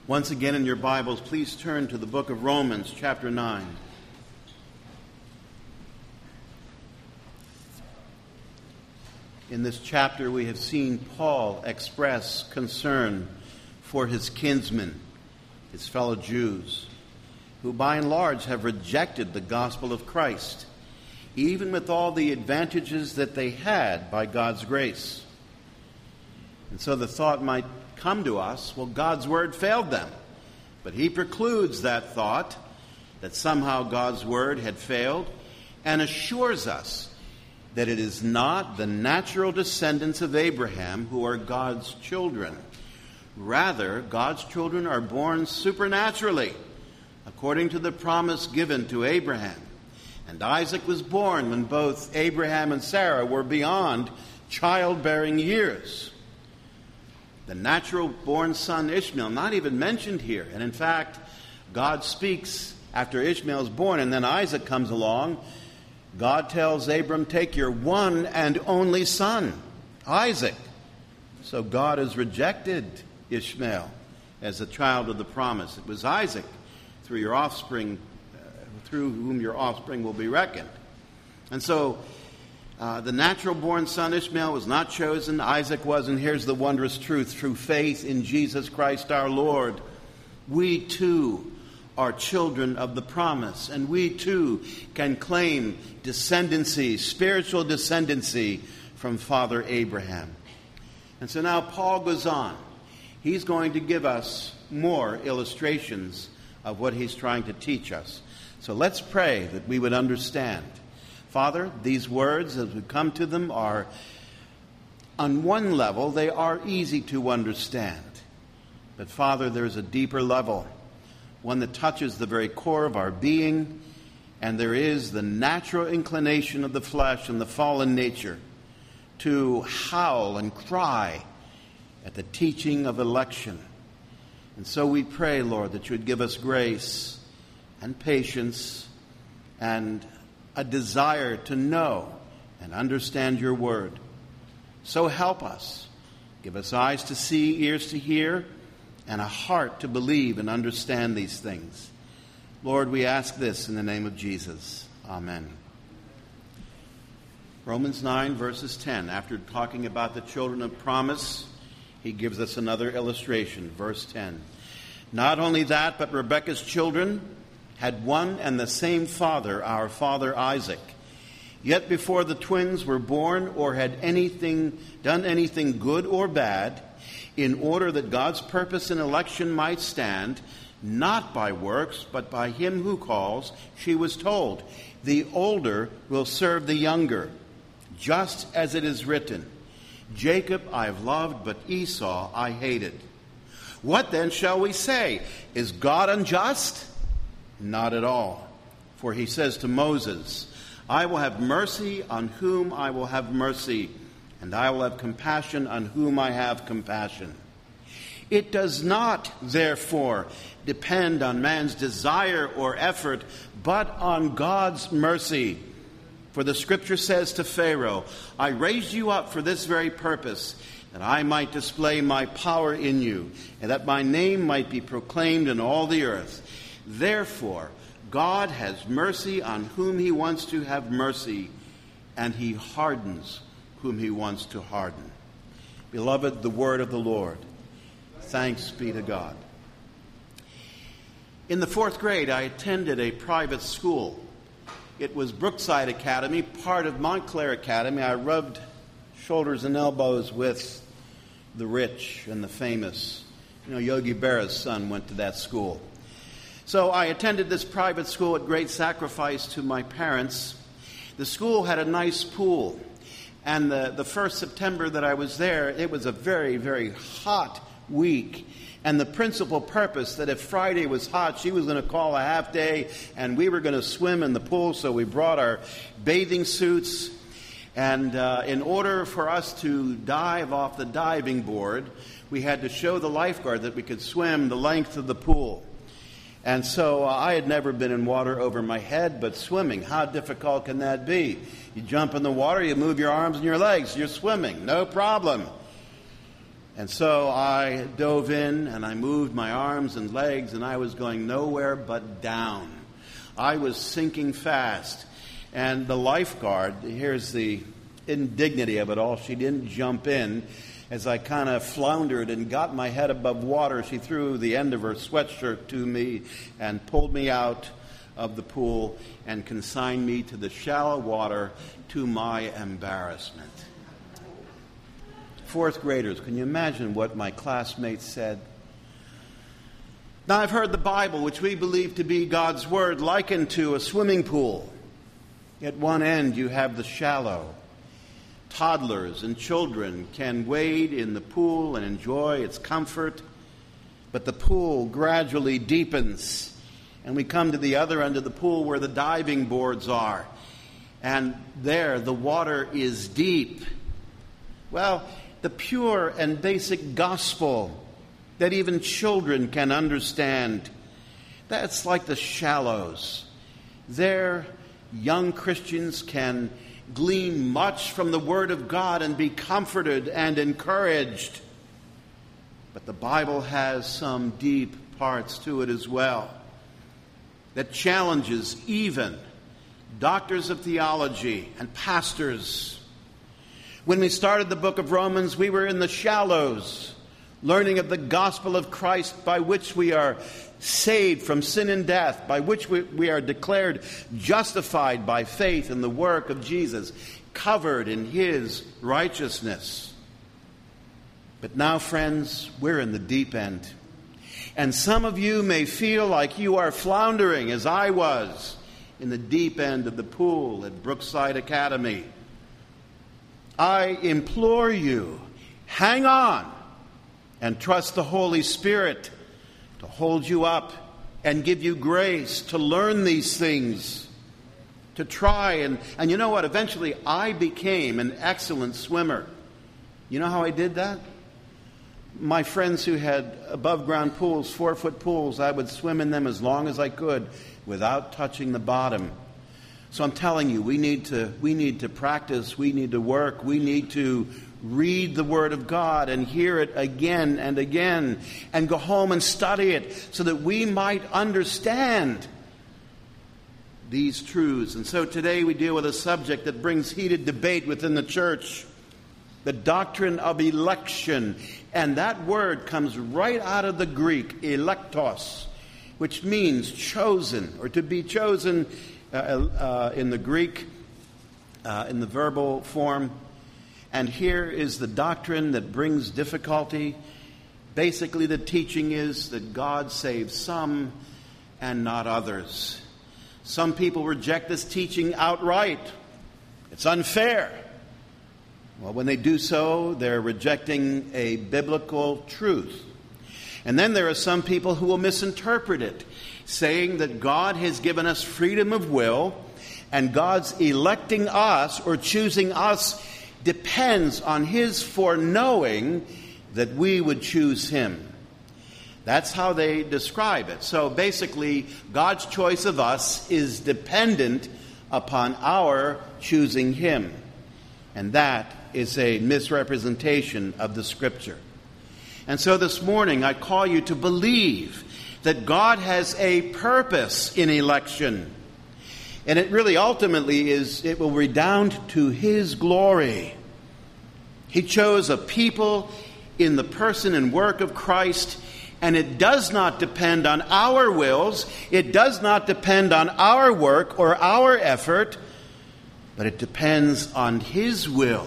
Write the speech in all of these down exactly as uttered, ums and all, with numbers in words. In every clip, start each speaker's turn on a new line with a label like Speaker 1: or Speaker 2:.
Speaker 1: Once again in your Bibles, please turn to the book of Romans, chapter nine. In this chapter, we have seen Paul express concern for his kinsmen, his fellow Jews, who by and large have rejected the gospel of Christ, even with all the advantages that they had by God's grace. And so the thought might come to us, well, God's word failed them. But he precludes that thought, that somehow God's word had failed, and assures us that it is not the natural descendants of Abraham who are God's children. Rather, God's children are born supernaturally, according to the promise given to Abraham. And Isaac was born when both Abraham and Sarah were beyond childbearing years. The natural-born son Ishmael, not even mentioned here. And in fact, God speaks after Ishmael's born, and then Isaac comes along. God tells Abram, take your one and only son, Isaac. So God has rejected Ishmael as a child of the promise. It was Isaac, through your offspring, uh, through whom your offspring will be reckoned. And so Uh, the natural-born son Ishmael was not chosen. Isaac was, and here's the wondrous truth. Through faith in Jesus Christ our Lord, we too are children of the promise, and we too can claim descendancy, spiritual descendancy from Father Abraham. And so now Paul goes on. He's going to give us more illustrations of what he's trying to teach us. So let's pray that we would understand. Father, these words, as we come to them, are, on one level, they are easy to understand. But Father, there's a deeper level, one that touches the very core of our being, and there is the natural inclination of the flesh and the fallen nature to howl and cry at the teaching of election. And so we pray, Lord, that you would give us grace and patience and a desire to know and understand your word. So help us. Give us eyes to see, ears to hear, and a heart to believe and understand these things. Lord, we ask this in the name of Jesus. Amen. Romans nine, verses ten. After talking about the children of promise, he gives us another illustration. Verse ten. Not only that, but Rebekah's children had one and the same father, our father Isaac. Yet before the twins were born or had anything done anything good or bad, in order that God's purpose in election might stand, not by works, but by him who calls, she was told, the older will serve the younger, just as it is written, Jacob I have loved, but Esau I hated. What then shall we say? Is God unjust? Not at all. For he says to Moses, I will have mercy on whom I will have mercy, and I will have compassion on whom I have compassion. It does not, therefore, depend on man's desire or effort, but on God's mercy. For the scripture says to Pharaoh, I raised you up for this very purpose, that I might display my power in you, and that my name might be proclaimed in all the earth. Therefore, God has mercy on whom he wants to have mercy, and he hardens whom he wants to harden. Beloved, the word of the Lord. Thanks be to God. In the fourth grade, I attended a private school. It was Brookside Academy, part of Montclair Academy. I rubbed shoulders and elbows with the rich and the famous. You know, Yogi Berra's son went to that school. So I attended this private school at great sacrifice to my parents. The school had a nice pool. And the, the first September that I was there, it was a very, very hot week. And the principal purpose that if Friday was hot, she was going to call a half day and we were going to swim in the pool. So we brought our bathing suits. And uh, in order for us to dive off the diving board, we had to show the lifeguard that we could swim the length of the pool. And so uh, I had never been in water over my head, but swimming, how difficult can that be? You jump in the water, you move your arms and your legs, you're swimming, no problem. And so I dove in and I moved my arms and legs, and I was going nowhere but down. I was sinking fast. And the lifeguard, here's the indignity of it all, she didn't jump in. As I kind of floundered and got my head above water, she threw the end of her sweatshirt to me and pulled me out of the pool and consigned me to the shallow water to my embarrassment. Fourth graders, can you imagine what my classmates said? Now, I've heard the Bible, which we believe to be God's Word, likened to a swimming pool. At one end, you have the shallow. Toddlers and children can wade in the pool and enjoy its comfort, but the pool gradually deepens, and we come to the other end of the pool where the diving boards are, and there the water is deep. Well, the pure and basic gospel that even children can understand, that's like the shallows. There, young Christians can glean much from the Word of God and be comforted and encouraged. But the Bible has some deep parts to it as well that challenges even doctors of theology and pastors. When we started the book of Romans, we were in the shallows, learning of the gospel of Christ, by which we are saved from sin and death, by which we, we are declared justified by faith in the work of Jesus, covered in His righteousness. But now, friends, we're in the deep end. And some of you may feel like you are floundering, as I was, in the deep end of the pool at Brookside Academy. I implore you, hang on and trust the Holy Spirit to hold you up and give you grace to learn these things, to try. And, and you know what? Eventually, I became an excellent swimmer. You know how I did that? My friends who had above-ground pools, four-foot pools, I would swim in them as long as I could without touching the bottom. So I'm telling you, we need to we need to practice, we need to work, we need to read the Word of God and hear it again and again and go home and study it so that we might understand these truths. And so today we deal with a subject that brings heated debate within the church, the doctrine of election. And that word comes right out of the Greek, electos, which means chosen, or to be chosen uh, uh, in the Greek, uh, in the verbal form. And here is the doctrine that brings difficulty. Basically, the teaching is that God saves some and not others. Some people reject this teaching outright. It's unfair. Well, when they do so, they're rejecting a biblical truth. And then there are some people who will misinterpret it, saying that God has given us freedom of will, and God's electing us or choosing us depends on His foreknowing that we would choose Him. That's how they describe it. So basically, God's choice of us is dependent upon our choosing Him. And that is a misrepresentation of the Scripture. And so this morning, I call you to believe that God has a purpose in election. And it really ultimately is, it will redound to His glory. He chose a people in the person and work of Christ, and it does not depend on our wills, it does not depend on our work or our effort, but it depends on His will,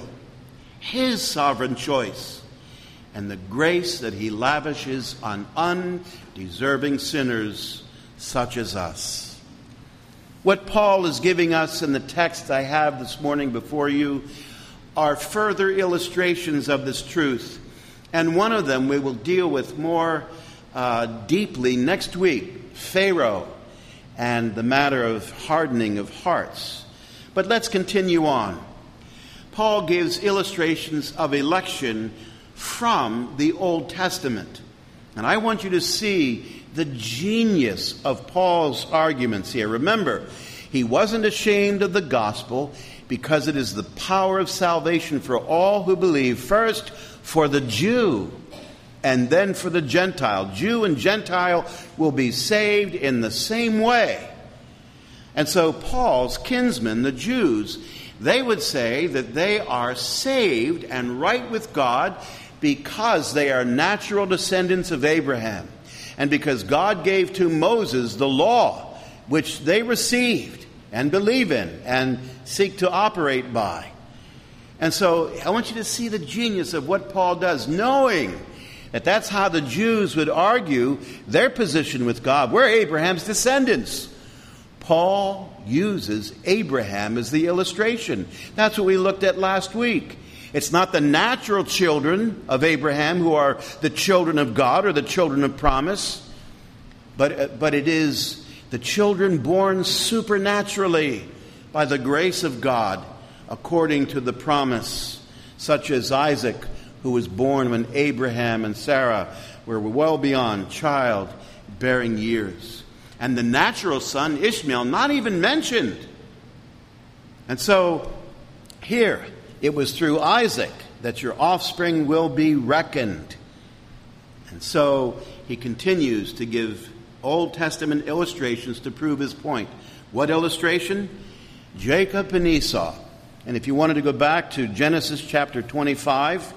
Speaker 1: His sovereign choice, and the grace that He lavishes on undeserving sinners such as us. What Paul is giving us in the text I have this morning before you are further illustrations of this truth. And one of them we will deal with more uh, deeply next week, Pharaoh and the matter of hardening of hearts. But let's continue on. Paul gives illustrations of election from the Old Testament. And I want you to see the genius of Paul's arguments here. Remember, he wasn't ashamed of the gospel because it is the power of salvation for all who believe. First, for the Jew, and then for the Gentile. Jew and Gentile will be saved in the same way. And so Paul's kinsmen, the Jews, they would say that they are saved and right with God because they are natural descendants of Abraham, and because God gave to Moses the law, which they received and believe in and seek to operate by. And so I want you to see the genius of what Paul does, knowing that that's how the Jews would argue their position with God. We're Abraham's descendants. Paul uses Abraham as the illustration. That's what we looked at last week. It's not the natural children of Abraham who are the children of God or the children of promise, but, but it is the children born supernaturally by the grace of God according to the promise, such as Isaac, who was born when Abraham and Sarah were well beyond childbearing years. And the natural son, Ishmael, not even mentioned. And so here, it was through Isaac that your offspring will be reckoned. And so he continues to give Old Testament illustrations to prove his point. What illustration? Jacob and Esau. And if you wanted to go back to Genesis chapter twenty-five,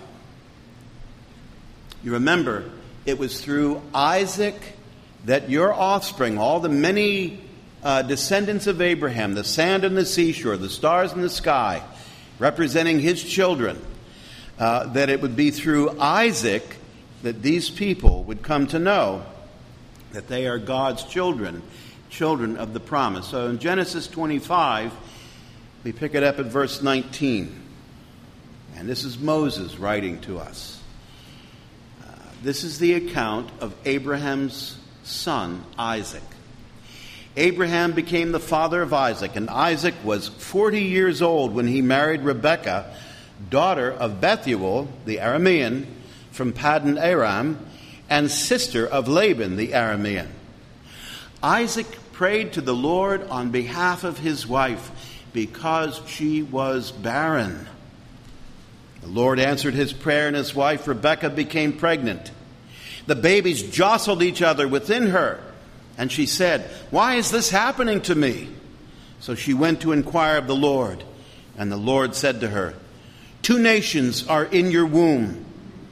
Speaker 1: you remember it was through Isaac that your offspring, all the many uh, descendants of Abraham, the sand on the seashore, the stars in the sky, representing his children, uh, that it would be through Isaac that these people would come to know that they are God's children, children of the promise. So in Genesis twenty-five, we pick it up at verse nineteen. And this is Moses writing to us. Uh, this is the account of Abraham's son, Isaac. Abraham became the father of Isaac, and Isaac was forty years old when he married Rebekah, daughter of Bethuel, the Aramean, from Paddan Aram, and sister of Laban, the Aramean. Isaac prayed to the Lord on behalf of his wife because she was barren. The Lord answered his prayer, and his wife Rebekah became pregnant. The babies jostled each other within her, and she said, "Why is this happening to me?" So she went to inquire of the Lord, and the Lord said to her, Two nations are in your womb.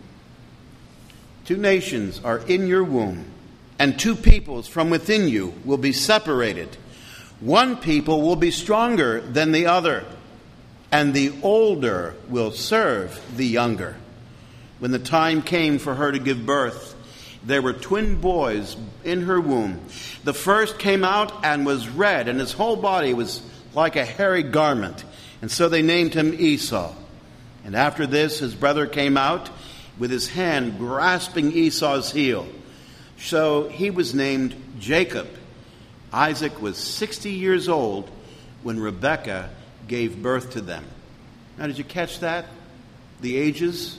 Speaker 1: Two nations are in your womb, and two peoples from within you will be separated. One people will be stronger than the other, and the older will serve the younger. When the time came for her to give birth, there were twin boys in her womb. The first came out and was red, and his whole body was like a hairy garment. And so they named him Esau. And after this, his brother came out with his hand grasping Esau's heel. So he was named Jacob. Isaac was sixty years old when Rebekah gave birth to them. Now, did you catch that? The ages?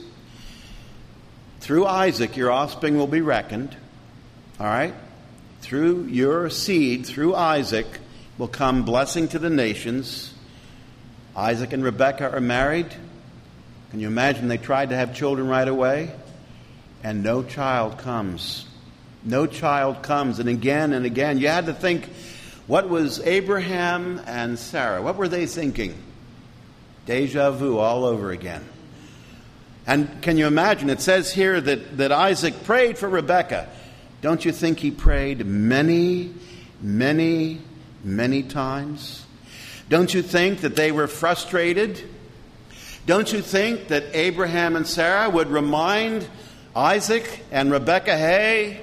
Speaker 1: Through Isaac, your offspring will be reckoned. All right? Through your seed, through Isaac, will come blessing to the nations. Isaac and Rebekah are married. Can you imagine they tried to have children right away? And no child comes. No child comes. And again and again, you had to think, what was Abraham and Sarah? What were they thinking? Deja vu all over again. And can you imagine? It says here that, that Isaac prayed for Rebekah. Don't you think he prayed many, many, many times? Don't you think that they were frustrated? Don't you think that Abraham and Sarah would remind Isaac and Rebekah, hey,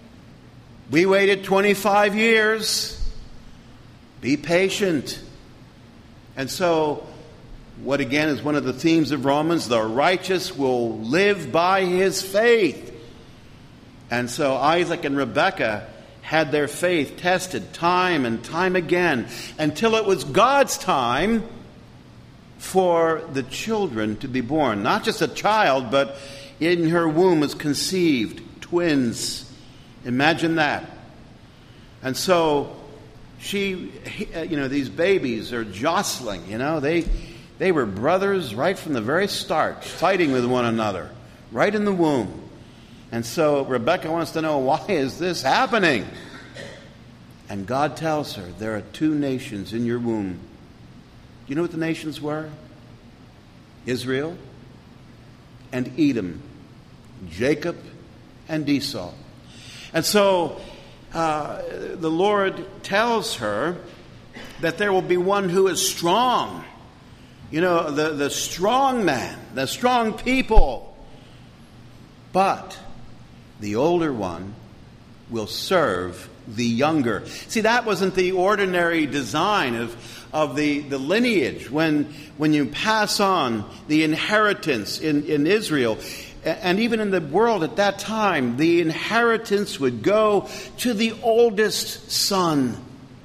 Speaker 1: we waited twenty-five years. Be patient. And so, what again is one of the themes of Romans, the righteous will live by his faith. And so Isaac and Rebekah had their faith tested time and time again until it was God's time for the children to be born. Not just a child, but in her womb was conceived twins. Imagine that. And so she, you know, these babies are jostling, you know, they they were brothers right from the very start, fighting with one another, right in the womb. And so Rebekah wants to know, why is this happening? And God tells her, there are two nations in your womb. Do you know what the nations were? Israel and Edom, Jacob and Esau. And so uh, the Lord tells her that there will be one who is strong. You know, the, the strong man, the strong people. But the older one will serve the younger. See, that wasn't the ordinary design of, of the, the lineage. When, when you pass on the inheritance in, in Israel, and even in the world at that time, the inheritance would go to the oldest son.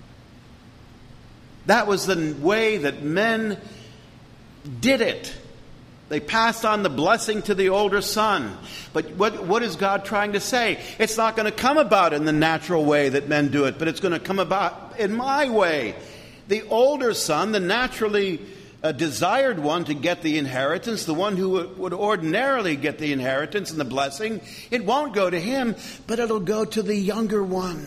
Speaker 1: That was the way that men did it. They passed on the blessing to the older son. But what, what is God trying to say? It's not going to come about in the natural way that men do it, but it's going to come about in my way. The older son, the naturally uh, desired one to get the inheritance, the one who would, would ordinarily get the inheritance and the blessing, it won't go to him, but it'll go to the younger one.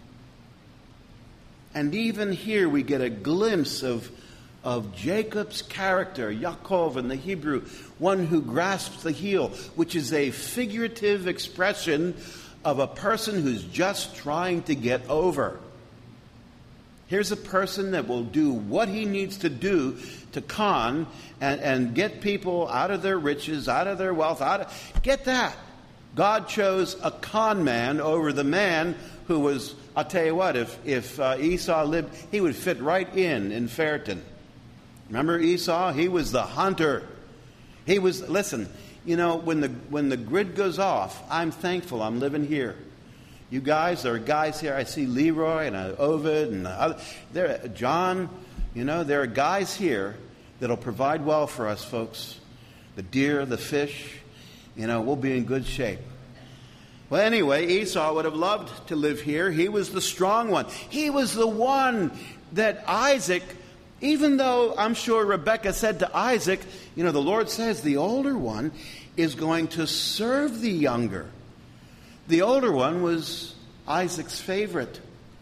Speaker 1: And even here we get a glimpse of of Jacob's character, Yaakov in the Hebrew, one who grasps the heel, which is a figurative expression of a person who's just trying to get over. Here's a person that will do what he needs to do to con and, and get people out of their riches, out of their wealth, out of, get that. God chose a con man over the man who was, I'll tell you what, if, if uh, Esau lived, he would fit right in in Fairton. Remember Esau? He was the hunter. He was, listen, you know, when the when the grid goes off, I'm thankful I'm living here. You guys, there are guys here. I see Leroy and uh, Ovid and uh, there, John. You know, there are guys here that'll provide well for us, folks. The deer, the fish. You know, we'll be in good shape. Well, anyway, Esau would have loved to live here. He was the strong one. He was the one that Isaac, even though I'm sure Rebekah said to Isaac, you know, the Lord says the older one is going to serve the younger. The older one was Isaac's favorite,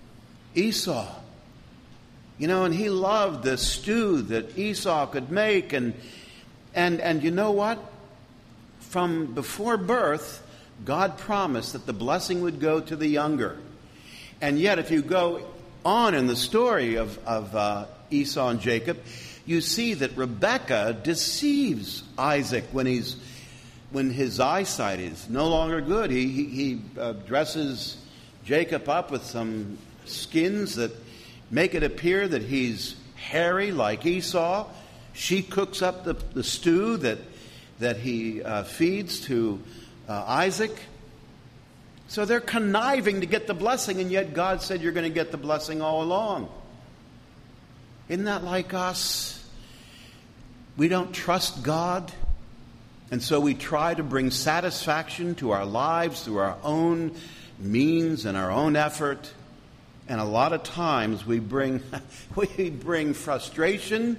Speaker 1: Esau. You know, and he loved the stew that Esau could make. And, and, and you know what? From before birth, God promised that the blessing would go to the younger. And yet, if you go on in the story of, of uh, Esau and Jacob, you see that Rebekah deceives Isaac when he's when his eyesight is no longer good. He, he, he uh, dresses Jacob up with some skins that make it appear that he's hairy like Esau. She cooks up the, the stew that, that he uh, feeds to uh, Isaac. So they're conniving to get the blessing, and yet God said you're going to get the blessing all along. Isn't that like us? We don't trust God, and so we try to bring satisfaction to our lives through our own means and our own effort. And a lot of times we bring we bring frustration,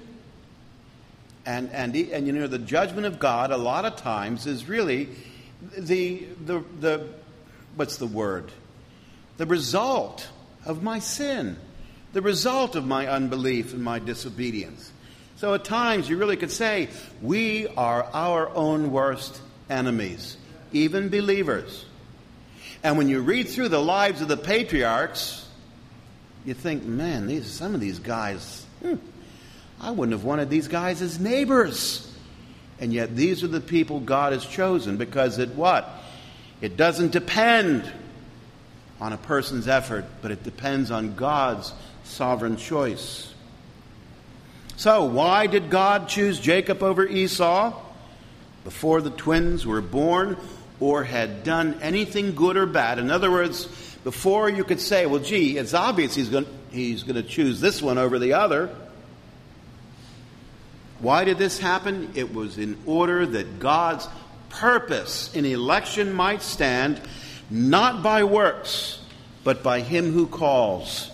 Speaker 1: and and and you know the judgment of God a lot of times is really the the the what's the word? The result of my sin, the result of my unbelief and my disobedience. So at times you really could say we are our own worst enemies, even believers. And when you read through the lives of the patriarchs, you think, man, these some of these guys, hmm, I wouldn't have wanted these guys as neighbors. And yet these are the people God has chosen because it what? It doesn't depend on a person's effort, but it depends on God's sovereign choice. So why did God choose Jacob over Esau before the twins were born or had done anything good or bad? In other words, before you could say, well, gee, it's obvious he's going he's going to choose this one over the other. Why did this happen? It was in order that God's purpose in election might stand, not by works, but by him who calls.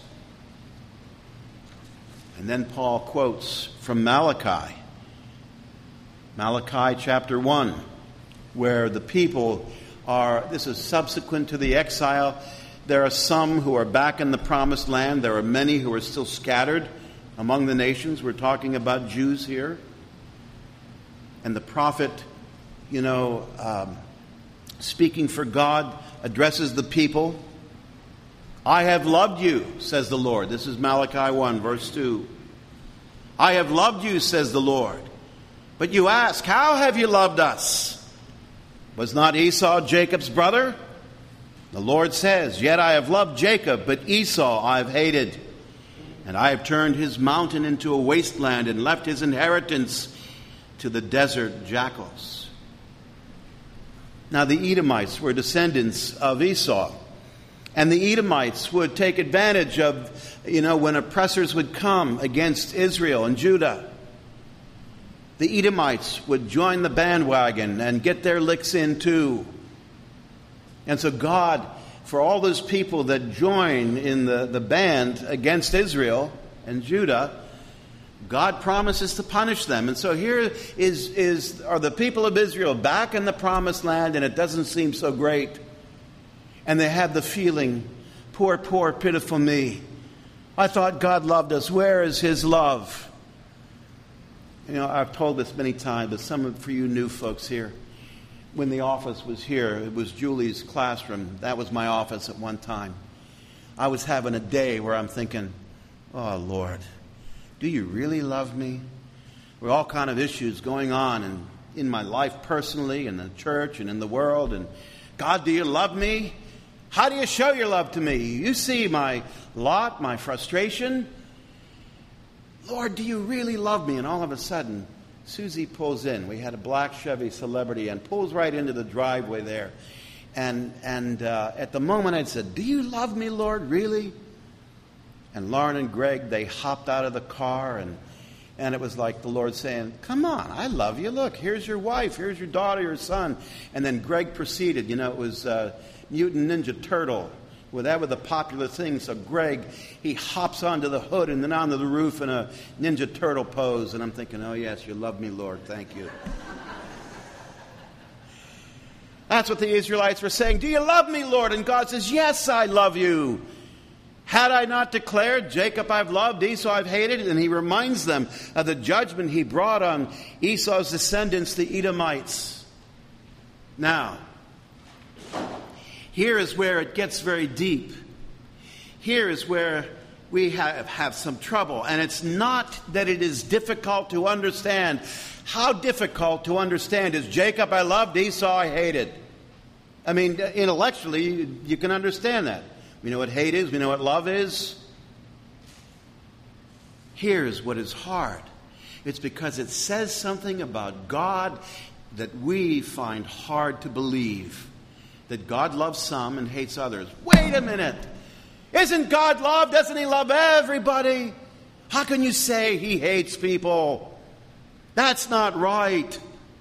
Speaker 1: And then Paul quotes from Malachi, Malachi chapter one, where the people are, this is subsequent to the exile. There are some who are back in the promised land. There are many who are still scattered among the nations. We're talking about Jews here. And the prophet, you know, um, speaking for God, addresses the people. I have loved you, says the Lord. This is Malachi one, verse two. I have loved you, says the Lord. But you ask, how have you loved us? Was not Esau Jacob's brother? The Lord says, yet I have loved Jacob, but Esau I have hated. And I have turned his mountain into a wasteland and left his inheritance to the desert jackals. Now the Edomites were descendants of Esau. And the Edomites would take advantage of, you know, when oppressors would come against Israel and Judah. The Edomites would join the bandwagon and get their licks in too. And so God, for all those people that join in the, the band against Israel and Judah, God promises to punish them. And so here is, is are the people of Israel back in the promised land, and it doesn't seem so great. And they have the feeling, poor, poor, pitiful me. I thought God loved us. Where is his love? You know, I've told this many times, but some of for you new folks here, when the office was here, it was Julie's classroom. That was my office at one time. I was having a day where I'm thinking, oh, Lord, do you really love me? There were all kind of issues going on in, in my life personally, in the church, and in the world. And God, do you love me? How do you show your love to me? You see my lot, my frustration. Lord, do you really love me? And all of a sudden, Susie pulls in. We had a black Chevy Celebrity and pulls right into the driveway there. And and uh, at the moment I said, do you love me, Lord, really? And Lauren and Greg, they hopped out of the car, and and it was like the Lord saying, come on, I love you. Look, here's your wife, here's your daughter, your son. And then Greg proceeded. You know, it was uh, Mutant Ninja Turtle. Well, that was a popular thing. So Greg, he hops onto the hood and then onto the roof in a Ninja Turtle pose. And I'm thinking, oh, yes, you love me, Lord. Thank you. That's what the Israelites were saying. Do you love me, Lord? And God says, yes, I love you. Had I not declared, Jacob I've loved, Esau I've hated? And he reminds them of the judgment he brought on Esau's descendants, the Edomites. Now, here is where it gets very deep. Here is where we have, have some trouble. And it's not that it is difficult to understand. How difficult to understand is Jacob I loved, Esau I hated? I mean, intellectually, you, you can understand that. We know what hate is. We know what love is. Here's what is hard. It's because it says something about God that we find hard to believe. That God loves some and hates others. Wait a minute. Isn't God love? Doesn't he love everybody? How can you say he hates people? That's not right.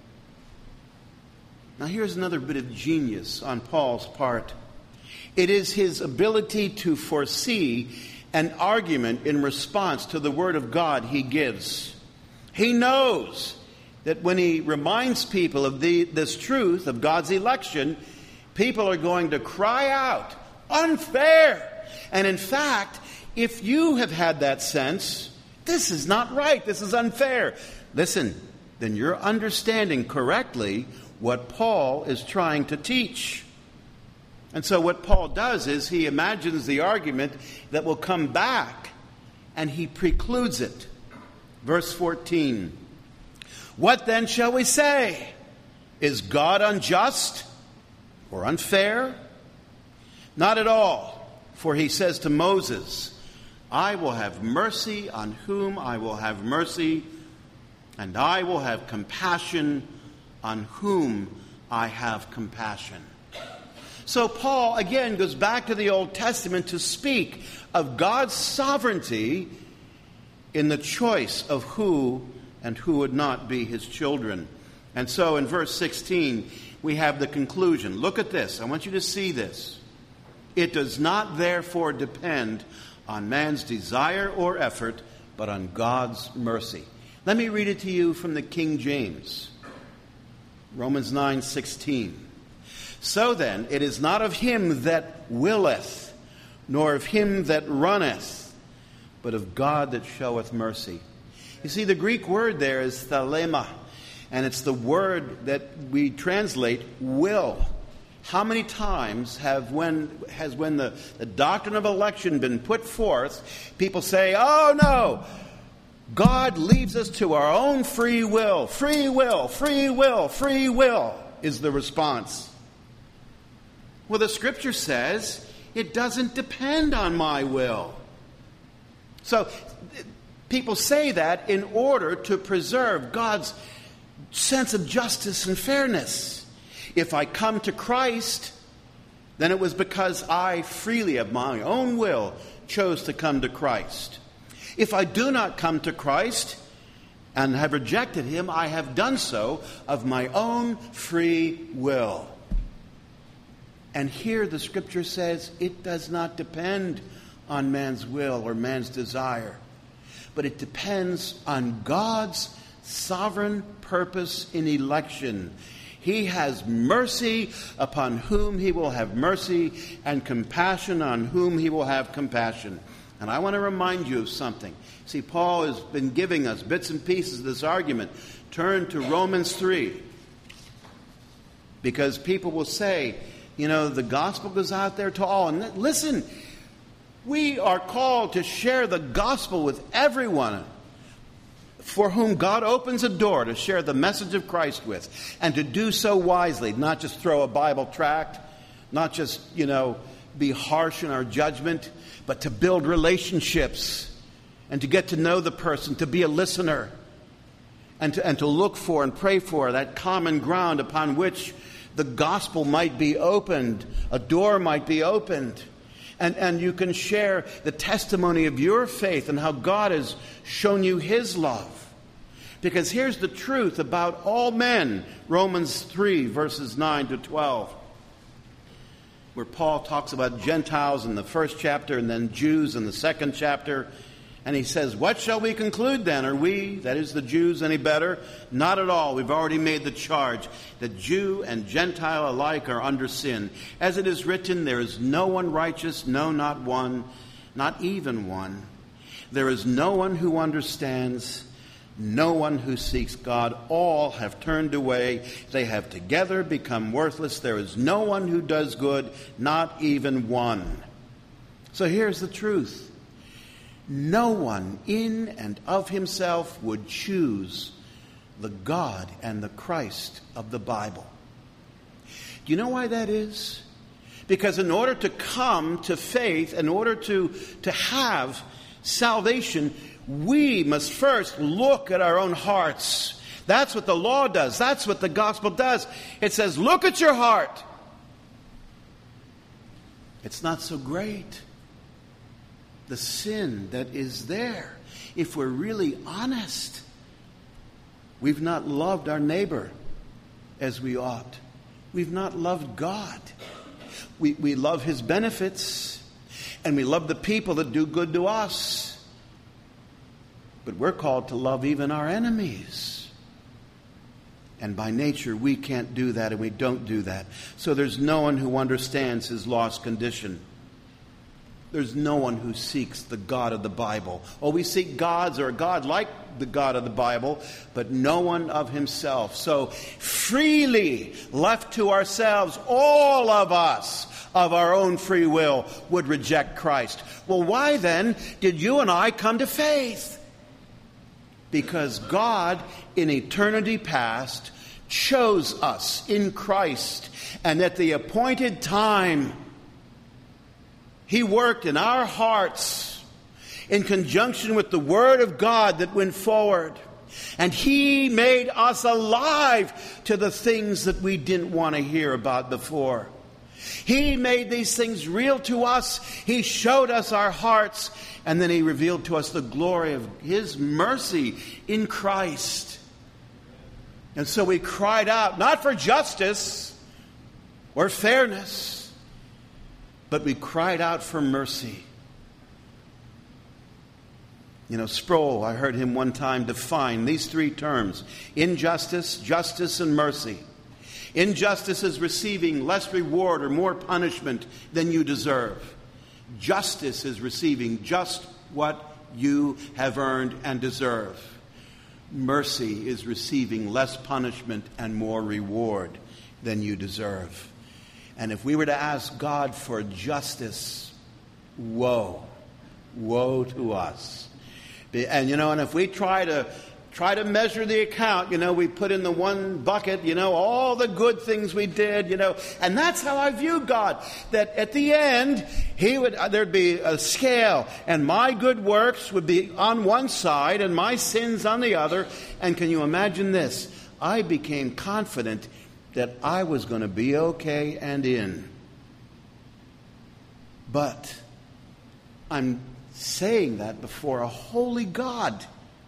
Speaker 1: Now here's another bit of genius on Paul's part. It is his ability to foresee an argument in response to the word of God he gives. He knows that when he reminds people of the, this truth of God's election, people are going to cry out, unfair. And in fact, if you have had that sense, this is not right, this is unfair. Listen, then you're understanding correctly what Paul is trying to teach. And so what Paul does is he imagines the argument that will come back, and he precludes it. Verse fourteen. What then shall we say? Is God unjust or unfair? Not at all. For he says to Moses, I will have mercy on whom I will have mercy, and I will have compassion on whom I have compassion. So Paul, again, goes back to the Old Testament to speak of God's sovereignty in the choice of who and who would not be his children. And so in verse sixteen, we have the conclusion. Look at this. I want you to see this. It does not therefore depend on man's desire or effort, but on God's mercy. Let me read it to you from the King James. Romans nine sixteen. So then, it is not of him that willeth, nor of him that runneth, but of God that showeth mercy. You see, the Greek word there is thelema, and it's the word that we translate will. How many times have when has when the, the doctrine of election been put forth, people say, oh no, God leaves us to our own free will. Free will, free will, free will is the response. Well, the Scripture says it doesn't depend on my will. So people say that in order to preserve God's sense of justice and fairness. If I come to Christ, then it was because I freely of my own will chose to come to Christ. If I do not come to Christ and have rejected him, I have done so of my own free will. And here the Scripture says it does not depend on man's will or man's desire, but it depends on God's sovereign purpose in election. He has mercy upon whom he will have mercy, and compassion on whom he will have compassion. And I want to remind you of something. See, Paul has been giving us bits and pieces of this argument. Turn to Romans three. Because people will say, you know, the gospel goes out there to all. And listen, we are called to share the gospel with everyone for whom God opens a door to share the message of Christ with, and to do so wisely, not just throw a Bible tract, not just, you know, be harsh in our judgment, but to build relationships and to get to know the person, to be a listener, and to, and to look for and pray for that common ground upon which the gospel might be opened, a door might be opened. And, and you can share the testimony of your faith and how God has shown you his love. Because here's the truth about all men. Romans three, verses nine to twelve. Where Paul talks about Gentiles in the first chapter and then Jews in the second chapter. And he says, what shall we conclude then? Are we, that is the Jews, any better? Not at all. We've already made the charge that Jew and Gentile alike are under sin. As it is written, there is no one righteous, no, not one, not even one. There is no one who understands, no one who seeks God. All have turned away. They have together become worthless. There is no one who does good, not even one. So here's the truth. No one in and of himself would choose the God and the Christ of the Bible. Do you know why that is? Because in order to come to faith, in order to, to have salvation, we must first look at our own hearts. That's what the law does. That's what the gospel does. It says, look at your heart. It's not so great. The sin that is there. If we're really honest, we've not loved our neighbor as we ought. We've not loved God. We, we love his benefits, and we love the people that do good to us. But we're called to love even our enemies. And by nature, we can't do that, and we don't do that. So there's no one who understands his lost condition. There's no one who seeks the God of the Bible. Oh, we seek gods or a God like the God of the Bible, but no one of himself. So freely left to ourselves, all of us of our own free will would reject Christ. Well, why then did you and I come to faith? Because God in eternity past chose us in Christ, and at the appointed time he worked in our hearts in conjunction with the Word of God that went forward. And he made us alive to the things that we didn't want to hear about before. He made these things real to us. He showed us our hearts. And then he revealed to us the glory of his mercy in Christ. And so we cried out, not for justice or fairness, but we cried out for mercy. You know, Sproul, I heard him one time define these three terms: injustice, justice, and mercy. Injustice is receiving less reward or more punishment than you deserve. Justice is receiving just what you have earned and deserve. Mercy is receiving less punishment and more reward than you deserve. And if we were to ask God for justice, woe, woe to us. And you know, and if we try to try to measure the account, you know, we put in the one bucket, you know, all the good things we did, you know, and that's how I view God. That at the end, He would there'd be a scale, and my good works would be on one side, and my sins on the other. And can you imagine this? I became confident that I was going to be okay and in. But I'm saying that before a holy God.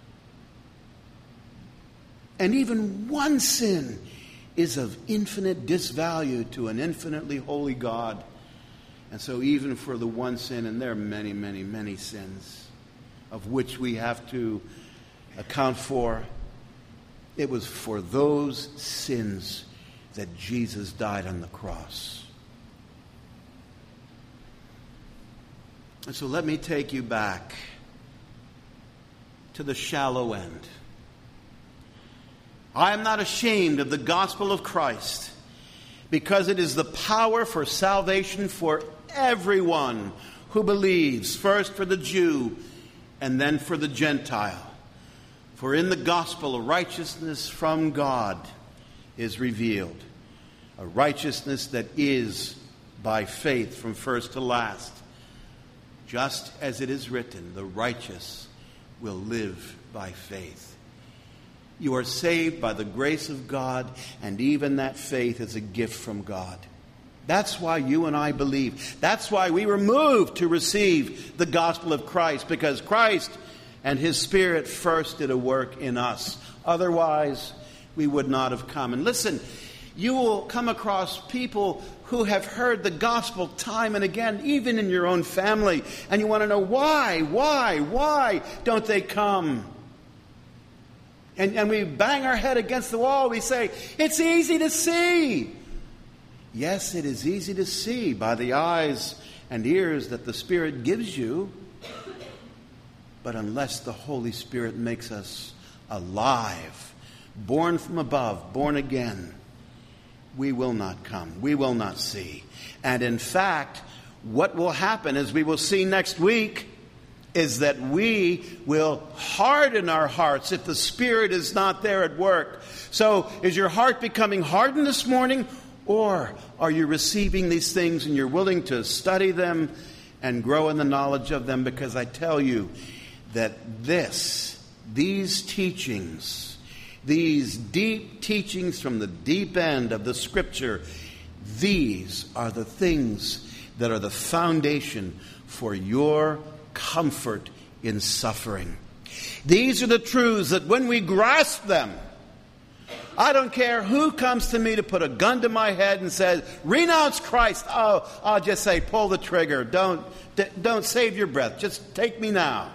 Speaker 1: And even one sin is of infinite disvalue to an infinitely holy God. And so even for the one sin, and there are many, many, many sins of which we have to account for, it was for those sins that Jesus died on the cross. And so let me take you back to the shallow end. I am not ashamed of the gospel of Christ, because it is the power for salvation for everyone who believes, first for the Jew and then for the Gentile. For in the gospel a righteousness from God is revealed, a righteousness that is by faith from first to last. Just as it is written, the righteous will live by faith. You are saved by the grace of God, and even that faith is a gift from God. That's why you and I believe. That's why we were moved to receive the gospel of Christ, because Christ and His Spirit first did a work in us. Otherwise, we would not have come. And listen, you will come across people who have heard the gospel time and again, even in your own family, and you want to know why, why, why don't they come? And, and we bang our head against the wall. We say, it's easy to see. Yes, it is easy to see by the eyes and ears that the Spirit gives you. But unless the Holy Spirit makes us alive, born from above, born again, we will not come. We will not see. And in fact, what will happen, as we will see next week, is that we will harden our hearts if the Spirit is not there at work. So is your heart becoming hardened this morning? Or are you receiving these things and you're willing to study them and grow in the knowledge of them? Because I tell you that this, these teachings, these deep teachings from the deep end of the Scripture, these are the things that are the foundation for your comfort in suffering. These are the truths that when we grasp them, I don't care who comes to me to put a gun to my head and says, renounce Christ. Oh, I'll just say, pull the trigger. Don't, don't save your breath. Just take me now.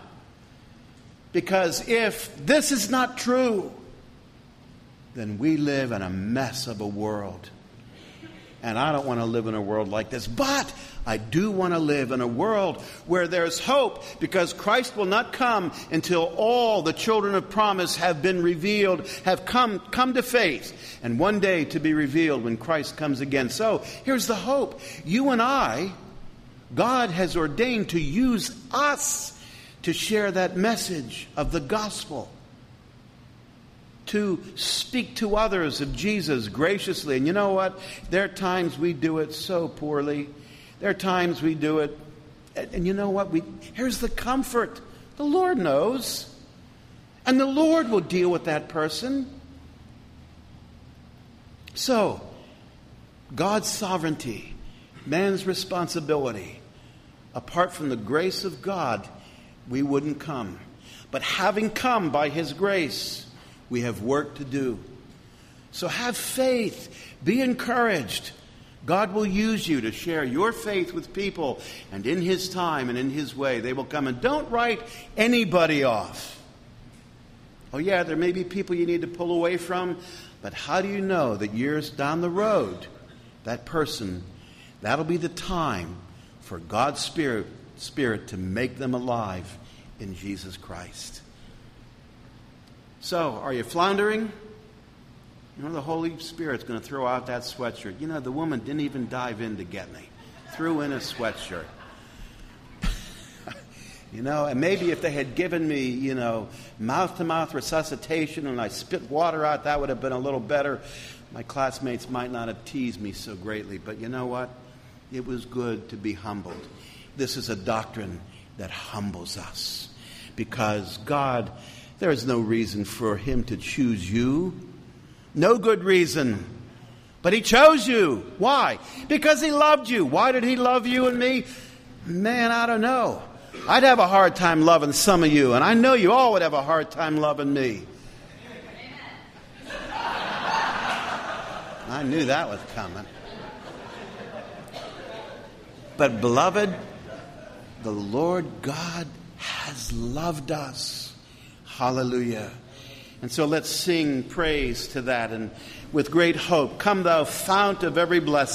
Speaker 1: Because if this is not true, then we live in a mess of a world. And I don't want to live in a world like this. But I do want to live in a world where there's hope, because Christ will not come until all the children of promise have been revealed, have come, come to faith, and one day to be revealed when Christ comes again. So here's the hope. You and I, God has ordained to use us to share that message of the gospel, to speak to others of Jesus graciously. And you know what? There are times we do it so poorly. There are times we do it, and you know what? We here's the comfort. The Lord knows, and the Lord will deal with that person. So, God's sovereignty, man's responsibility. Apart from the grace of God, we wouldn't come. But having come by His grace, we have work to do. So have faith. Be encouraged. God will use you to share your faith with people, and in His time and in His way, they will come. And don't write anybody off. Oh yeah, there may be people you need to pull away from. But how do you know that years down the road, that person, that'll be the time for God's Spirit, Spirit to make them alive in Jesus Christ? So, are you floundering? You know, the Holy Spirit's going to throw out that sweatshirt. You know, the woman didn't even dive in to get me. Threw in a sweatshirt. You know, and maybe if they had given me, you know, mouth-to-mouth resuscitation and I spit water out, that would have been a little better. My classmates might not have teased me so greatly. But you know what? It was good to be humbled. This is a doctrine that humbles us. Because God, there is no reason for Him to choose you. No good reason. But He chose you. Why? Because He loved you. Why did He love you and me? Man, I don't know. I'd have a hard time loving some of you, and I know you all would have a hard time loving me. I knew that was coming. But beloved, the Lord God has loved us. Hallelujah. And so let's sing praise to that, and with great hope, come thou fount of every blessing.